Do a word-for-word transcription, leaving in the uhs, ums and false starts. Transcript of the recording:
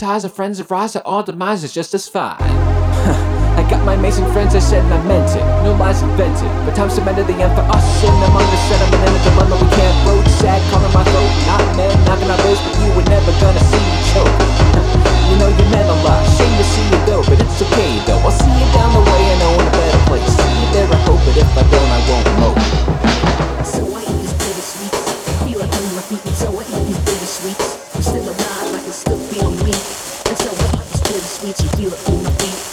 ties of friends of rise to all demise is just as fine. I got my amazing friends, I said and I meant it. No lies invented, but time cemented the end for us. And I'm on the set, I'm in a dilemma we can't broach. Sad, calling my throat, not men, knocking on doors, but you were never gonna see me choke. You know you meant a lot, shame to see you go, but it's okay though. I'll see you down the way, I know in a better place. See you there, I hope, but if I don't, I won't mope. So I eat these bitter sweets, feel like I'm my feet, and so I eat these bitter sweets. I'm still alive, I can still feel me. And so I eat these bitter sweets, you feel it on my feet.